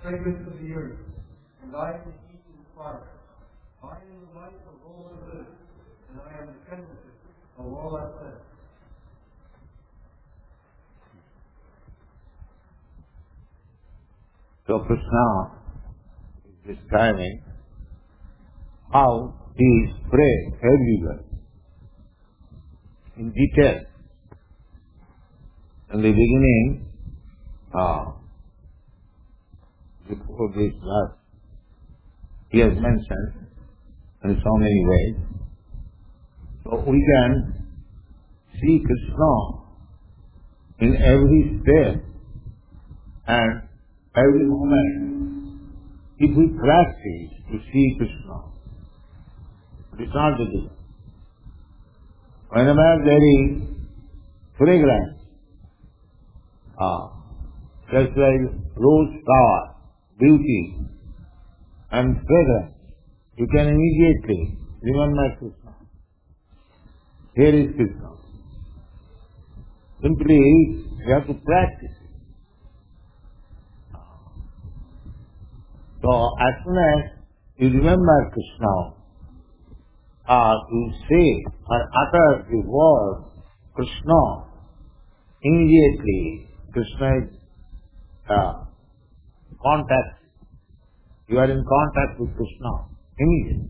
fragrance of the earth, and I am the heat of the fire. I am the light of all the earth, and I am the synthesis of all that lives. So Krishna is describing how he is spread everywhere in detail. In the beginning, before this verse, he has mentioned in so many ways. So we can see Krishna in every step and every moment. If we practice to see Krishna, it is not difficult. Whenever there is fragrance, just like rose flower, beauty and fragrance, you can immediately remember Krishna. Here is Krishna. Simply, you have to practice. So, as soon as you remember Krishna, you say or utter the word Krishna, immediately Krishna is contact. You are in contact with Krishna immediately.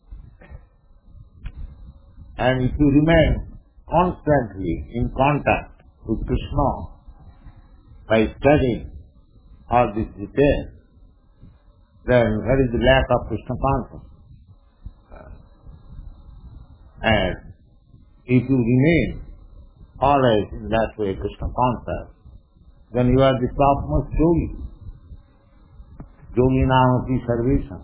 And if you remain constantly in contact with Krishna by studying all these details, then where is the lack of Krishna consciousness? And if you remain always in that way, Krishna conscious, then you are the topmost yogi. Yogi namapi sarvesam.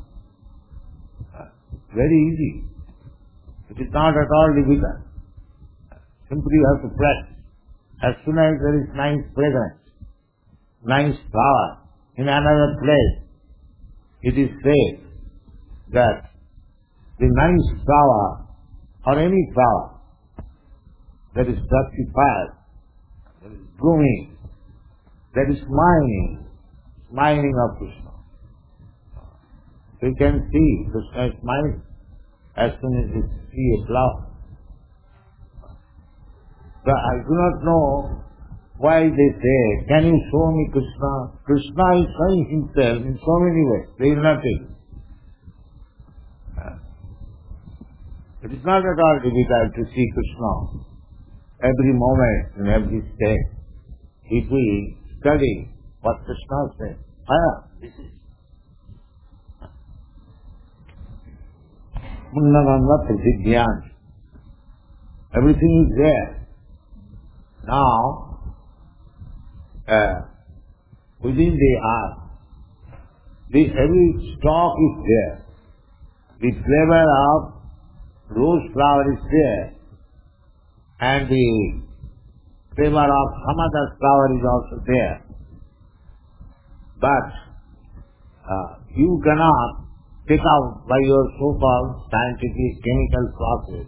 Very easy. It is not at all difficult. Simply you have to practice. As soon as there is nice fragrance, nice flower in another place, it is said that the nice flower or any flower that is fructified, that is blooming, that is smiling of Krishna. We can see Krishna is smiling as soon as you see a flower. But I do not know why they say, can you show me Krishna? Krishna is showing himself in so many ways. There is nothing. It is not at all difficult to see Krishna every moment, in every step. If we study what Krishna says, this is Munnaganga Prasidhyan. Everything is there. Now, within the earth, every stalk is there. The flavor of rose flower is there, and the flavor of some other flower is also there. But you cannot take out by your so-called scientific chemical process.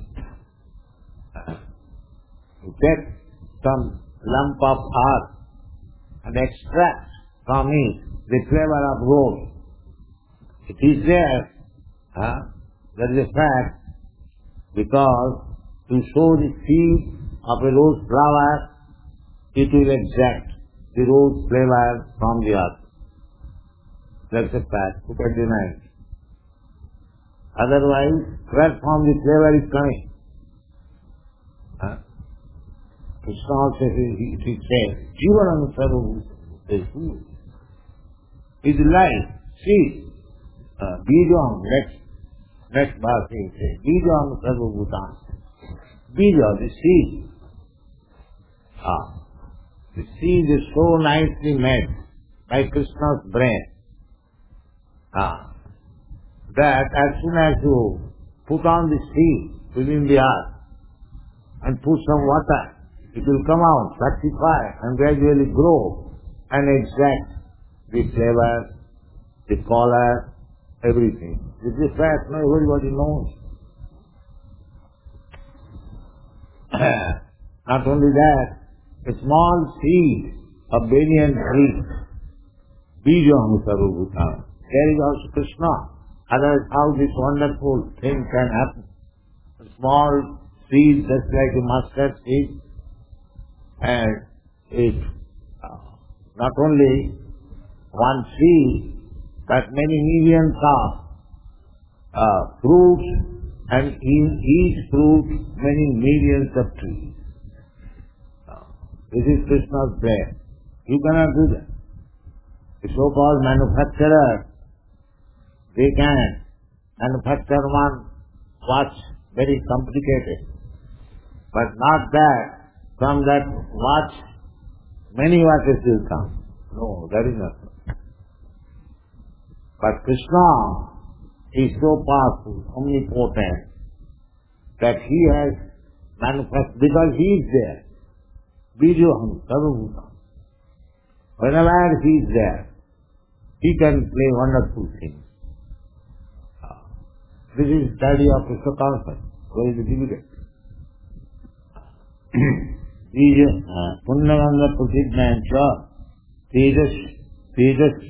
You take some lump of earth and extract from it the flavor of rose. It is there. That is a fact, because to show the seed of a rose flower, it will extract the rose flavor from the earth. That's a fact. Look at the night. Otherwise, where from the flavor is coming? Krishna also says, Jivanam Sarvabhuta is life, seed. Bijam, next verse he says, Bijam Sarvabhuta. Bija, the seed. The seed is so nicely made by Krishna's brain that as soon as you put on the seed within the earth and put some water, it will come out, fructify and gradually grow and extract the flavor, the color, everything. This is a fact, everybody knows. Not only that, a small seed of banyan tree Bijam Sarvabhutam. There is also Krishna. Otherwise, how this wonderful thing can happen? A small seed, just like a mustard seed, and it not only one tree, but many millions of fruits, and in each fruit many millions of trees. This is Krishna's plan. You cannot do that. The so-called manufacturer, they can manufacture one watch, very complicated, but not that from that watch many watches will come. No, that is not so. But Krishna is so powerful, omnipotent, that he has manifested, because he is there. Bijoham Sarvabhutam. Whenever he is there, he can play wonderful things. This is the idea of Krishna consciousness. Very difficult. Punnaganga Prasidnancha Tejas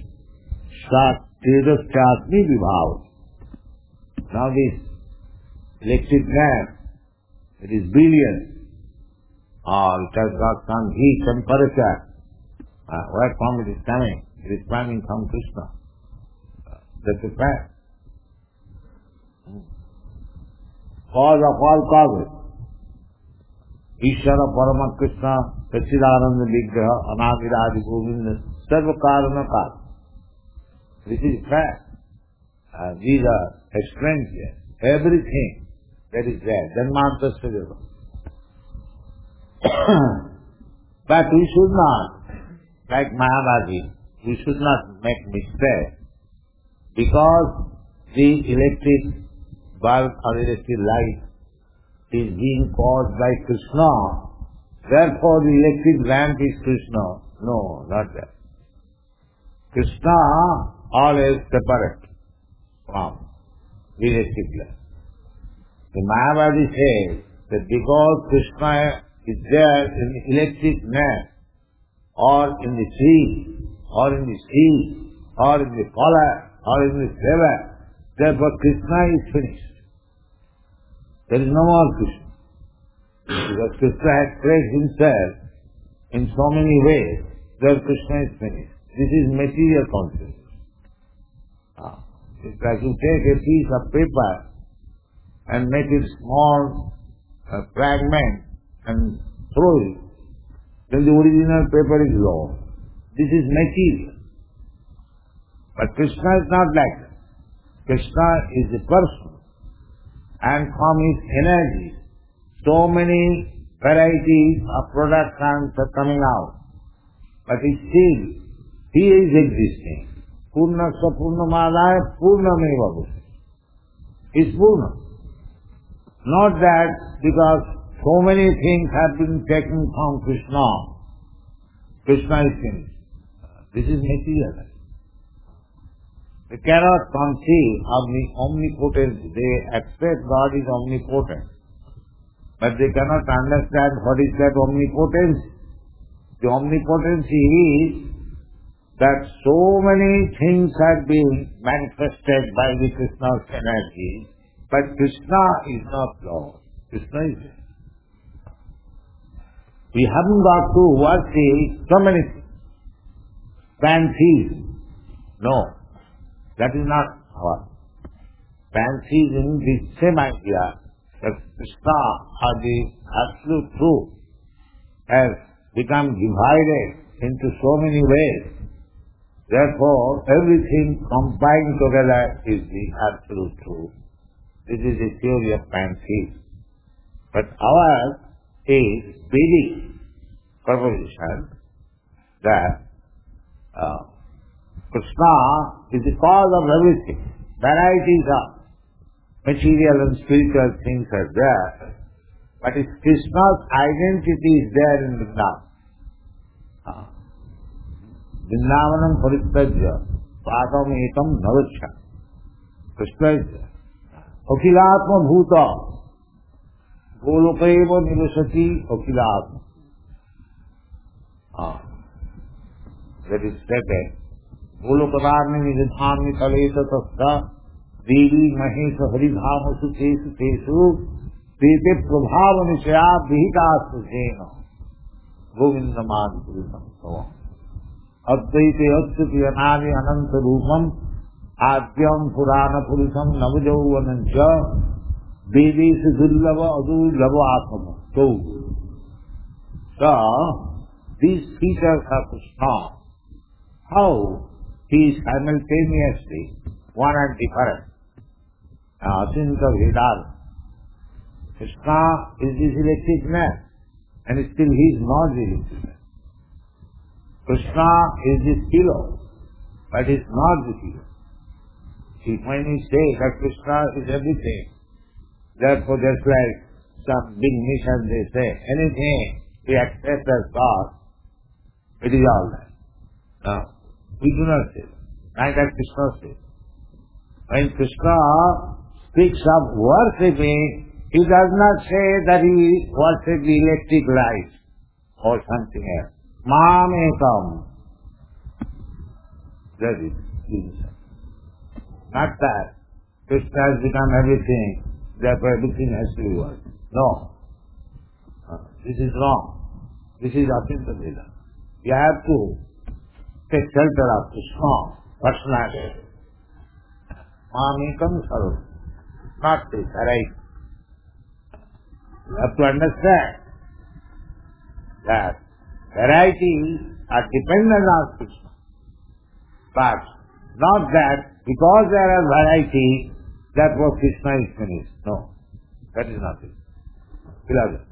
Chatmi Vibhav. Now this electric lamp, it is brilliant. It has got some heat, temperature. Where from it is coming? It is coming from Krishna. That's a fact. Cause of all causes. Ishvara Parama Krishna Sachidananda Vigraha Anaviradi Govinda Sarva Karana Kar. This is fact. These are explained here. Everything that is there. Janmanta Sadhava. But we should not, like Mahabharati, we should not make mistake, because the electric bulb or electric light is being caused by Krishna, therefore the electric lamp is Krishna. No, not that. Krishna always separate from the electric lamp. The Mahabharati says that because Krishna is there in the electric lamp, or in the tree, or in the sea, or in the forest, or in the river, therefore Krishna is finished. There is no more Krishna. Because Krishna has placed himself in so many ways, that Krishna is finished. This is material consciousness. It's like you take a piece of paper and make it small fragment and throw it, then the original paper is lost. This is material. But Krishna is not like that. Krishna is a person, and from his energy, so many varieties of productions are coming out. But still, he is existing. Purnasya Purnamadaya Purnameva Bhuti. Is Purna. Not that because so many things have been taken from Krishna, Krishna is finished. This is material. They cannot conceive of the omnipotence. They accept God is omnipotent, but they cannot understand what is that omnipotence. The omnipotence is that so many things have been manifested by the Krishna's energy, but Krishna is not Lord. Krishna is there. We haven't got to worship so many fancies. No. That is not our fancies in the same idea that Krishna or the absolute truth has become divided into so many ways. Therefore, everything combined together is the absolute truth. This is the theory of fancies. But ours is Vedic proposition that Krishna is the cause of everything. Varieties of material and spiritual things are there, but Krishna's identity is there in Vrindavan. Vrindavanam Parityajya Patam Ekam Navachya. Krishna is there. Akhilatma Bhuta Golokaiva Nivasati Akhilatma. That is stated गोलोकदारणी निधान कलेत तस्ता देवी महेश हरिधाम सुखेशु तेषु तेते प्रभाव निशया विहिता सुखेन गोविंद माधुरी अद्वैते अच्युति अनादि अनंत रूपम आद्यम पुराण पुरुषम नवजौवनं च वेदेषु दुर्लभ अदुर्लभ आत्म तो these features of Krishna, how he is simultaneously one and different. Atinta Vedanta. Krishna is this electric man, and still he is not the electric man. Krishna is this kilo, but he is not the kilo. See, when we say that Krishna is everything, therefore just like some big mission they say, anything we accept as God, it is all right. No, we do not say that. Like that Krishna says. When Krishna speaks of worshipping, he does not say that he worships the electric light or something else. Mam ekam. That is Jesus. Not that Krishna has become everything, therefore everything has to be worshipped. No. This is wrong. This is Atinta Vedanta. You have to take shelter of Krishna personality. Mamekam sarva. Not this, right? You have to understand that varieties are dependent on Krishna. But not that because there are varieties, therefore Krishna is finished. No. That is not it. Philosophy.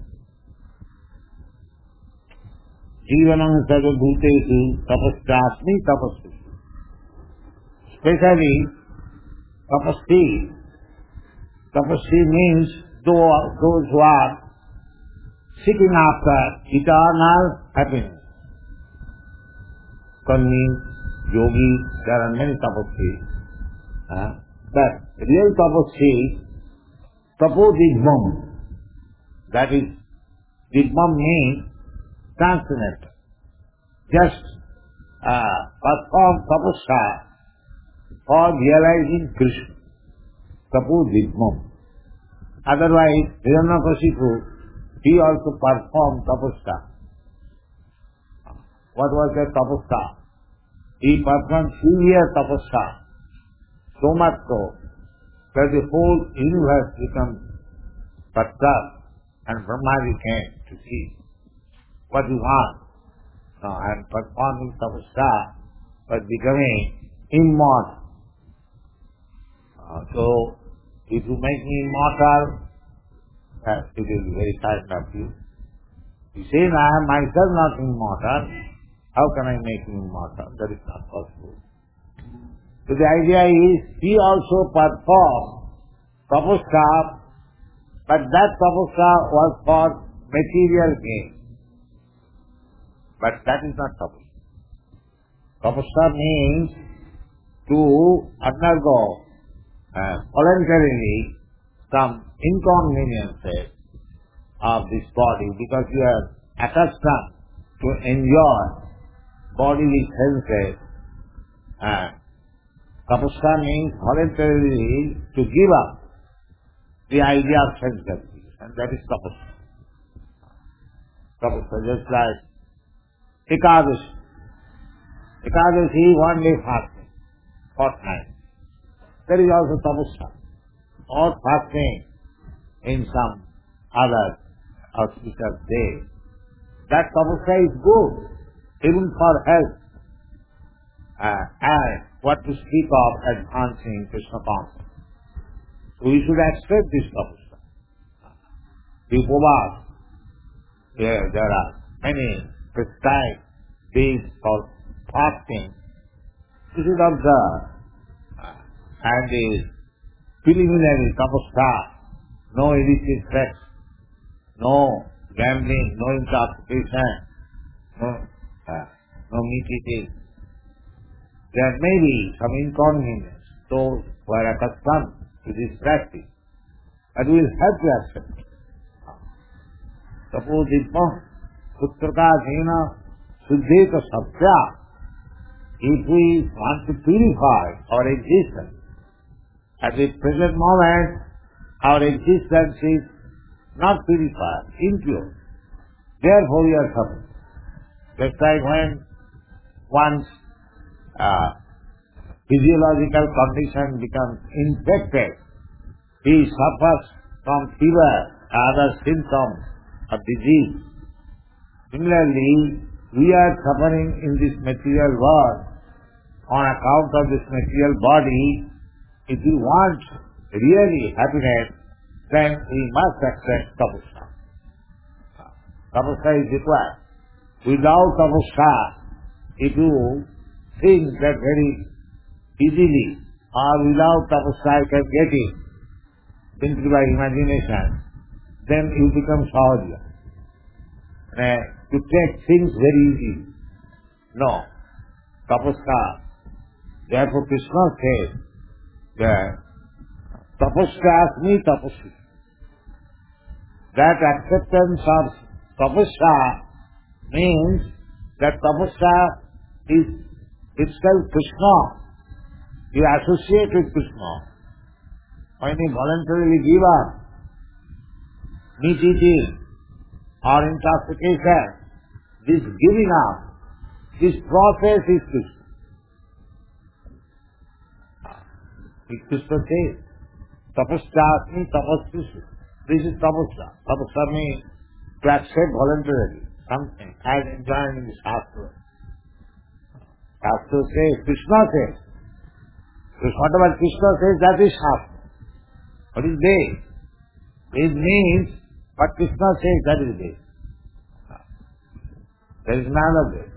Jivanam sarvabhutesu tapastasmi tapasvi. Especially tapasvi. Tapasvi means those who are seeking after eternal happiness. Kanni, yogi, there are many tapasvis. But real tapasvi, tapodidmam. That is, didmam means transcendental. Just perform tapasya for realizing Krishna. Tapodidmam. Otherwise, Hiranyakashipu, he also performed tapasya. What was that tapasya? He performed severe tapasya, so much so that the whole universe becomes perturbed, and Brahmaji came to see what you want. Now I am performing tapasya, but becoming immortal. So, if you make me immortal, it will be very kind of you. You say, I am myself not immortal, how can I make him immortal? That is not possible. So the idea is, he also performed tapasya, but that tapasya was for material gain. But that is not tapasya. Tapasya means to undergo voluntarily some inconveniences of this body because you are accustomed to enjoy bodily senses. Tapasya means voluntarily to give up the idea of sense gratification, and that is tapasya. Tapasya, just like Ekadashi. Ekadashi, one day fasting, fortnight. That is also tapasya. Or fasting in some other auspicious day. That tapasya is good, even for health. And what to speak of advancing Krishna consciousness. So we should accept this tapasya. The upavas, there are many prescribed days for fasting. You should observe. And the preliminary tapasya, no illicit sex, no gambling, no intoxication, no meat eating. There may be some inconvenience, those who are accustomed to this practice, but we will have to accept it. Suppose it putraka dhena suddheta satya, if we want to purify our existence, at the present moment our existence is not purified, impure. Therefore we are suffering. Just like when one's physiological condition becomes infected, he suffers from fever and other symptoms of disease. Similarly, we are suffering in this material world on account of this material body. If we want really happiness, then we must accept tapasya. Tapasya is required. Without tapasya, if you think that very easily, or without tapasya I can get it, simply by imagination, then you become sahaja. To take things very easy. No. Tapasya. Therefore Krishna says that tapasyasmi tapasya. That acceptance of tapasya means that tapasya is itself Krishna. You associate with Krishna. When you voluntarily give up meat eating or intoxication, this giving up, this process is Krishna. Krishna says, tapasyasmi tapasya. This is tapasya. Tapasya means to accept voluntarily something as enjoined in the Shastra. Shastra says, Krishna says. Whatever Krishna says, that is Shastra. What is Ved? It means what Krishna says, that is Ved. There is none of it.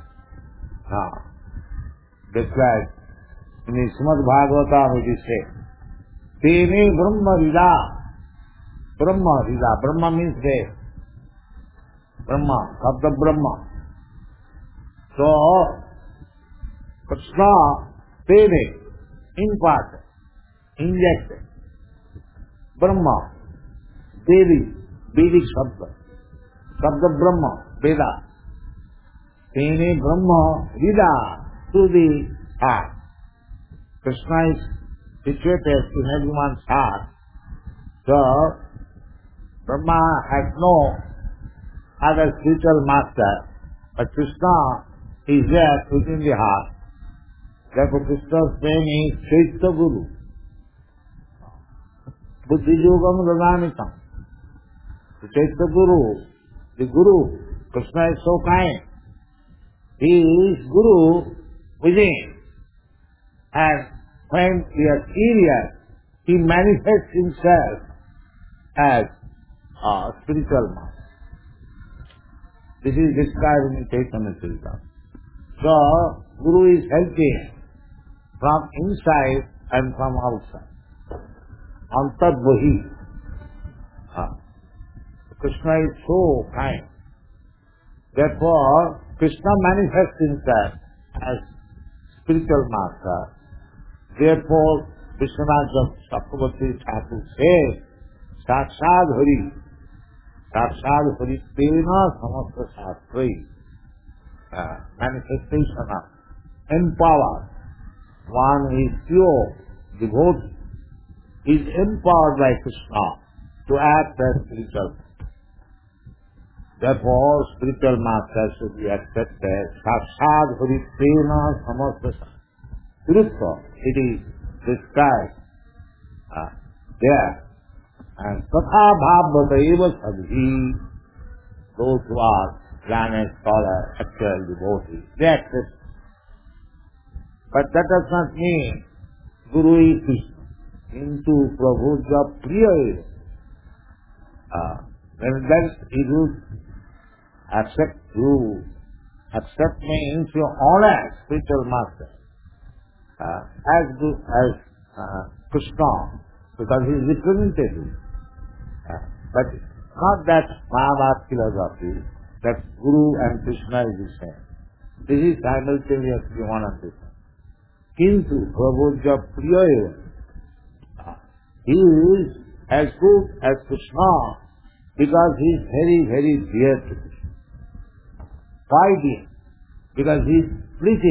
That's why in the Srimad Bhagavatam it is said, Tene Brahma Rida. Brahma Rida. Brahma means Ved. Brahma, Sabda Brahma. So, Krishna, Tene, imparted, injected. Brahma, Devi, Vedic Sabda. Sabda Brahma, Veda. Tene Brahma Rida, to the heart. Krishna is situated in everyone's heart. So, Brahma has no other spiritual master, but Krishna is there within the heart. Therefore Krishna's name is Chaitya Guru. Buddhi Yogam Dadamitam. The Chaitya Guru, the Guru, Krishna is so kind. He is Guru within. And when we are serious, he manifests himself as a spiritual master. This is described in Chaitanya Charitamrita. So, Guru is helping from inside and from outside. Antad Bahi. Krishna is so kind. Therefore, Krishna manifests himself as spiritual master. Therefore, Vishwanath Chakravarti Thakur says, Sakshad Hari. Sakshad Hari Tena Samasta Shastrai. Manifestation of empowered. One who is pure, devotee, is empowered by Krishna to act as spiritual. Therefore, spiritual master should be accepted. Sakshad Hari Tena Samasta Shastrai. It is described there. And Tatha Bhavata Eva Sadhi, those who are learned scholar, actual devotees, they accept. But that does not mean Guru is Krishna. Into Prabhuja Priya. When that he would accept you, accept me into your honor, spiritual master. As good as Krishna, because he is representative. But not that Mahabharata philosophy, that Guru and Krishna is the same. This is simultaneously one and the same. Kintu Prabhuja Priya. He is as good as Krishna because he is very, very dear to Krishna. Why dear? Because he is fleeting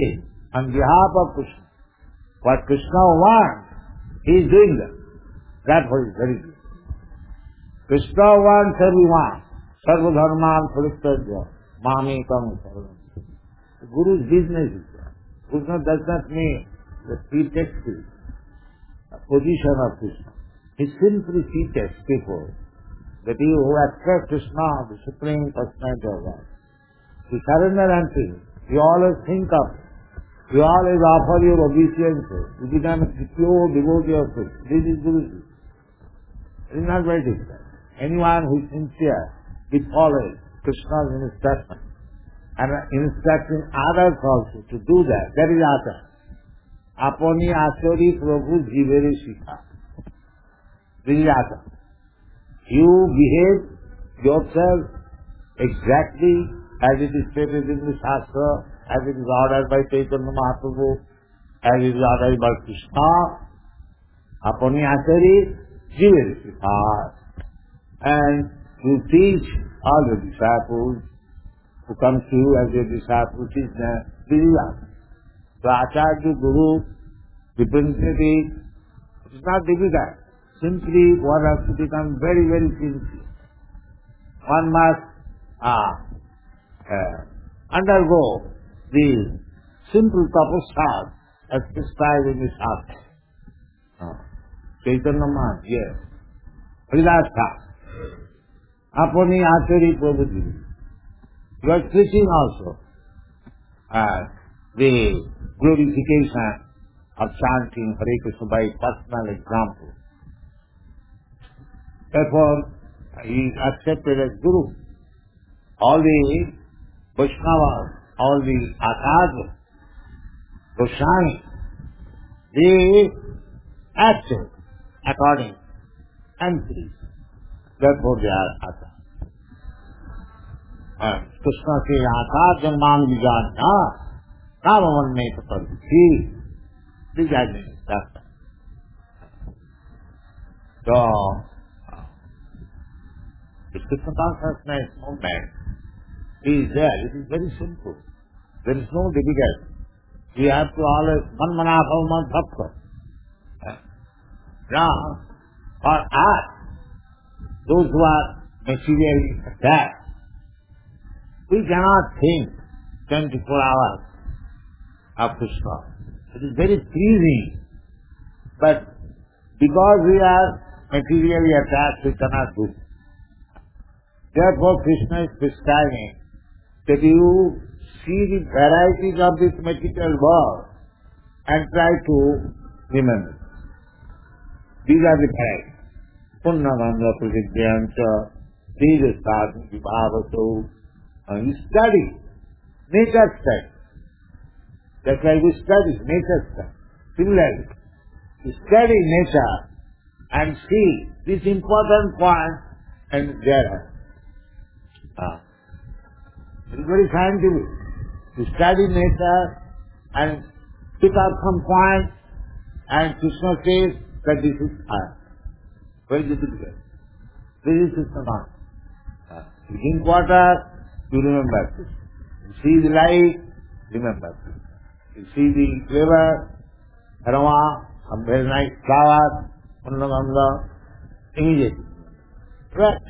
on behalf of Krishna. What Krishna wants, he is doing that. That was very good. Krishna wants everyone. Sarva dharman parityajya mamekam saranam. The Guru's business is that. Krishna does not mean the pretext, the position of Krishna. He simply teaches people that you who accept Krishna, the Supreme Personality of God, you surrender unto Him. You always think of Him. You always offer your obeisances. You become a pure devotee of Krishna. This is Guruji. It is not very difficult. Anyone who is sincere, he follows Krishna's instruction and instructing others also to do that. That is Acharya. Apani Achari Prabhu Jivere Shikha. This is Acharya. You behave yourself exactly as it is stated in the Shastra, as it is ordered by Chaitanya Mahaprabhu, as it is ordered by Krishna. Apani Achari Jivere Shikha. And you teach all your disciples who come to you as your disciples, teach them, this is Acharya. So Acharya, Guru, representative, it is not difficult. Simply one has to become very, very sincere. One must undergo the simple tapasya as prescribed in the Shastra. Chaitanya Mahaprabhu, yes. Hridasa. Apani Achari Prabhuji. You are preaching also the glorification of chanting Hare Krishna by personal example. Therefore, he is accepted as Guru. All the Vaishnavas, all the Acharya, Goswami, they acted according and preach. Therefore they are Acharya. And Krishna says, Acharya janman vijana, namavan meta parviti. This is that. So, the Krishna consciousness movement is there. It is very simple. There is no difficulty. We have to always manmana bhavaman bhakta. Now, for us, those who are materially attached, we cannot think 24 hours of Krishna. It is very pleasing, but because we are materially attached, we cannot do it. Therefore, Krishna is prescribing that you see the varieties of this material world and try to remember. These are the varieties. Punnamanga Prasidhyancha, Tejasthadhi Vibhavato. You study, nature study. That's why we study nature study. Similarly, you study nature and see this important point and there. It is very scientific. You study nature and pick up some points and Krishna says that this is I. Very difficult. This is Krishna consciousness. You drink water, you remember this. You see the light, remember this. You see the flavor, aroma, some very nice flowers, Punnamanga, immediately. Right?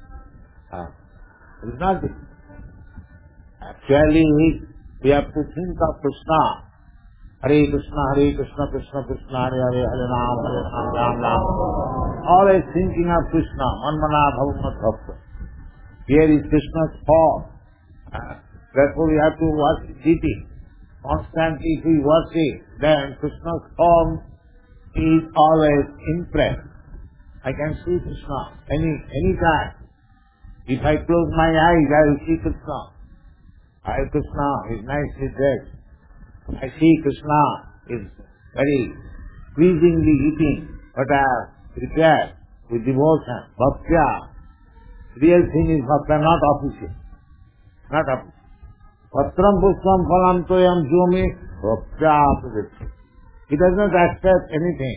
It is not this. Actually, we have to think of Krishna. Hare Krishna, Krishna Krishna, Hare Hare, Hare Ram, Ram Ram. Always thinking of Krishna, Manmana Bhavamat Bhakta. Here is Krishna's form. Therefore we have to worship deity. Constantly if we worship, then Krishna's form is always impressed. I can see Krishna any time. If I close my eyes, I will see Krishna. Hare Krishna is nicely dressed. I see Krishna is very pleasingly eating what I have prepared with devotion, bhaktya. Real thing is bhaktya, not official. Not official. Patram pushpam phalam toyam jome bhaktya pradikti. He does not accept anything.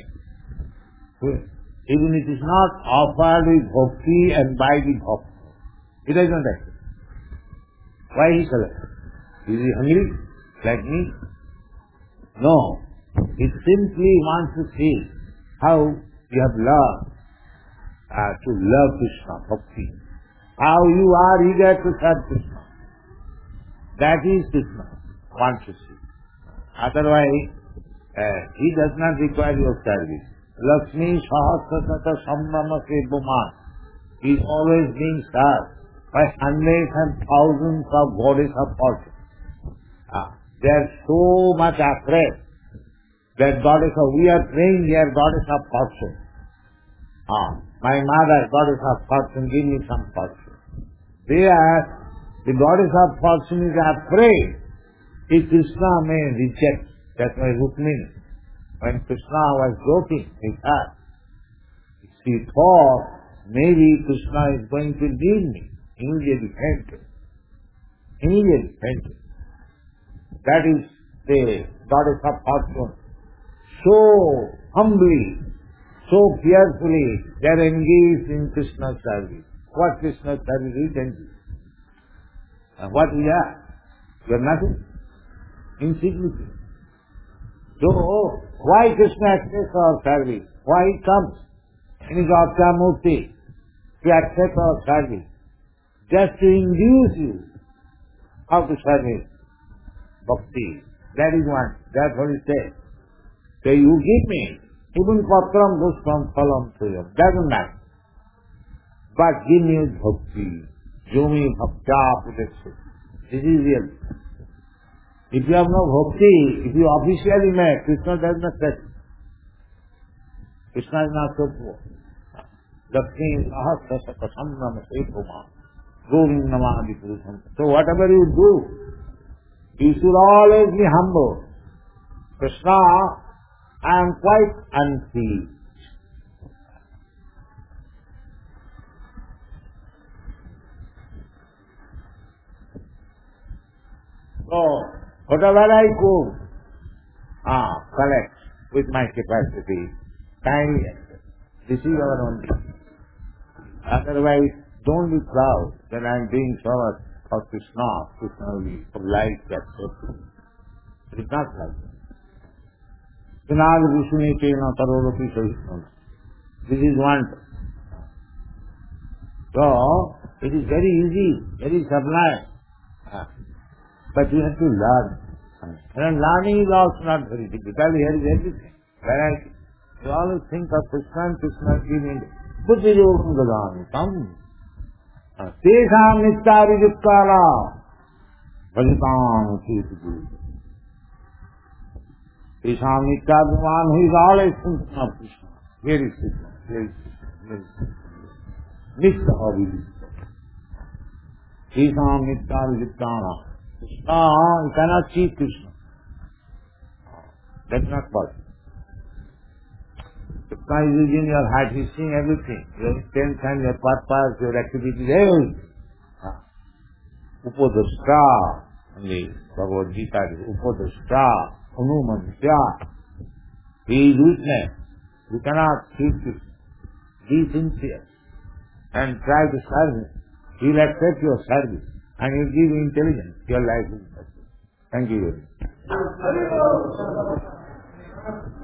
Even it is not offered with bhakti and by the bhakti. He does not accept. Why he collects? Is he hungry? Like me? No. He simply wants to see how you have learned to love Krishna, bhakti. How you are eager to serve Krishna. That is Krishna wants to see. Otherwise, he does not require your service. Lakshmi Sahasrasata Samrama Sebuman. He is always being served by hundreds and thousands of goddess of fortune. They are so much afraid that goddess of, we are praying here, goddess of fortune. My mother, goddess of fortune, give me some fortune. The goddess of fortune is afraid if Krishna may reject. That's why Rukmini, when Krishna was joking with her, she thought maybe Krishna is going to leave me. Immediately fainted. That is the goddess of fortune. So humbly, so fearfully, they are engaged in Krishna's service. What Krishna's service we can do? And what we are? We are nothing. Insignificant. So, why Krishna accepts our service? Why he comes in his Avatar Murti to accept our service? Just to induce you how to serve him. Bhakti. That is one. That's what he says. So you give me, even patram pushpam phalam tuyam. Doesn't matter. But give me bhakti. Yomi bhakta pudeksu. This is real. If you have no bhakti, if you officially met, Krishna does not touch you. Krishna is not so poor. Lakshmi Sahasrasata Samrama Sebuman. Govindamadi Purusham. So whatever you do, you should always be humble. Krishna, I am quite unfeeling. So, whatever I could collect with my capacity, kindly accept. This is our only. Otherwise, don't be proud that I am doing so much for Krishna. Krishna will be polite, accept. It is not like that. This is one. So, it is very easy, very sublime. But you have to learn. And learning is also not very difficult. Here is everything. Variety. You always think of Krishna and Krishna giving Buddhi Yogam Gadanitam. Tesham Nittari Yukkala Bhajitam Kirtiju. Tesham Nittari, one who is always thinking of Krishna. Here is Krishna. Here is Krishna. Nitta Abhidhita. Tesham Nittari Yukkala. Krishna, you cannot see Krishna. That's not possible. Krishna is in your heart, he is seeing everything. Your intention, your purpose, your activities, everything. Upadashta, in the Bhagavad Gita, Upadashta, Anumantya. He is witness. You cannot see Krishna. Be sincere and try to serve him. He will accept your service. And you give intelligence, your life will be successful. Thank you very much.